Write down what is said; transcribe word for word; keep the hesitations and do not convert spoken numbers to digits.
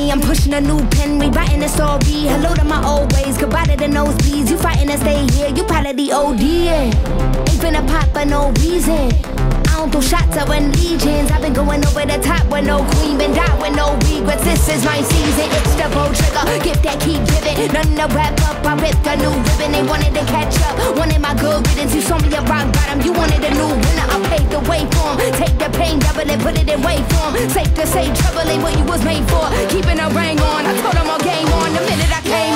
me, I'm pushing a new pen, rewriting the story. Hello to my old ways, goodbye to the nosebleeds. You fighting to stay here, you part of the O D. Ain't finna pop for no reason. I don't throw shots, I run legions. I've been going over the top with no queen, been die with no regrets. This is my season, it's the gold trigger. Gift that keep giving, nothing to wrap up. I ripped a new ribbon, they wanted to catch up. Wanted my good riddance, you saw me a rock bottom. You wanted a new winner, I paved the way for 'em. Take the pain, double it, put it in wait form. Safe to say, trouble ain't what you was made for. Keeping a ring on, I told them all game on the minute I came